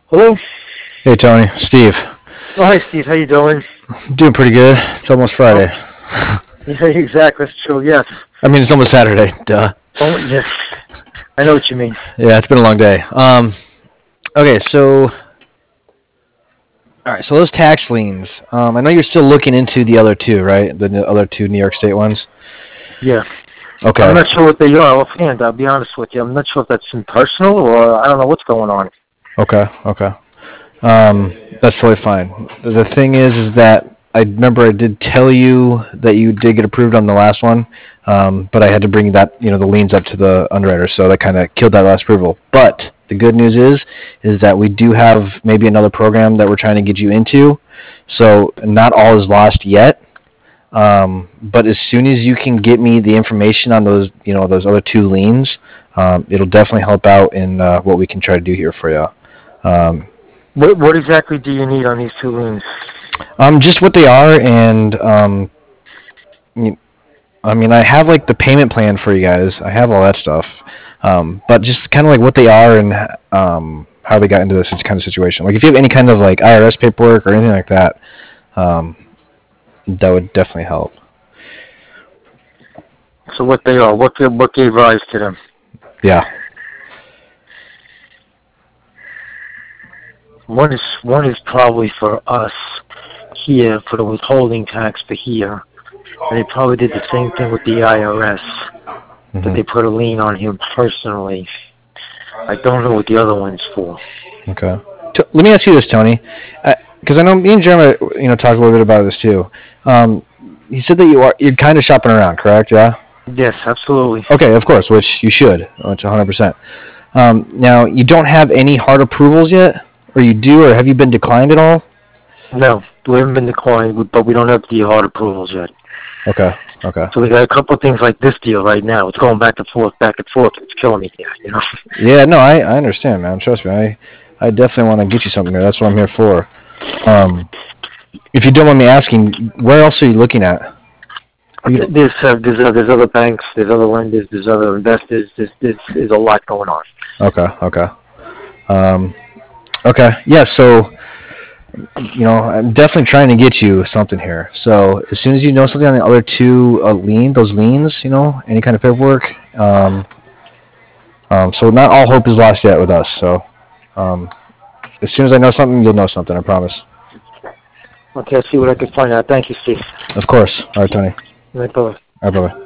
Hello. Hey Tony, Steve. Oh, hi, Steve. How you doing? Doing pretty good. It's almost Oh, Friday. yeah, exactly. That's true. Yes. I mean, it's almost Saturday. Duh. Oh, yes. I know what you mean. Yeah, it's been a long day. Okay, so all right, so those tax liens. I know you're still looking into the other two, right? Other two New York State ones. Yeah. I'm Okay. not sure what they are offhand. I'll be honest with you. I'm not sure if that's impersonal or I don't know what's going on. Okay. Okay. That's totally fine. The thing is that I remember I did tell you that you did get approved on the last one, but I had to bring that, the liens up to the underwriter, so that kind of killed that last approval. But the good news is that we do have maybe another program that we're trying to get you into, so not all is lost yet. But as soon as you can get me the information on those, those other two liens, it'll definitely help out in what we can try to do here for you. Um, What exactly do you need on these two liens? just what they are, and I mean, I have like the payment plan for you guys. I have all that stuff, but just kind of like what they are and how they got into this kind of situation. Like, if you have any kind of like IRS paperwork or anything like that, um, that would definitely help. So what they are? What gave rise to them? Yeah. One is probably for us here for the withholding tax for here, and they probably did the same thing with the IRS. That Hmm. they put a lien on him personally. I don't know what the other one's for. Okay. Let me ask you this, Tony, because I know me and Jeremy, talked a little bit about this too. Um, you said that you're kind of shopping around, correct? Yeah. Yes, absolutely. Okay, of course, which you should, which 100%. Now, you don't have any hard approvals yet, or you do, or have you been declined at all? No, we haven't been declined, but we don't have the hard approvals yet. Okay, okay. So we got a couple of things like this deal right now. It's going back and forth, back and forth. It's killing me here. Yeah, no, I understand, man. Trust me, I definitely want to get you something here. That's what I'm here for. Um, if you don't mind me asking, where else are you looking at? There's other banks, there's other lenders, there's other investors. There's a lot going on. Okay, okay. Um, okay, yeah, so, I'm definitely trying to get you something here. So as soon as you know something on the other two those liens, any kind of paperwork, so not all hope is lost yet with us. So um, as soon as I know something, you'll know something. I promise. Okay, I'll see what I can find out. Thank you, Steve. Of course. All right, Tony. Bye. All right, bye bye.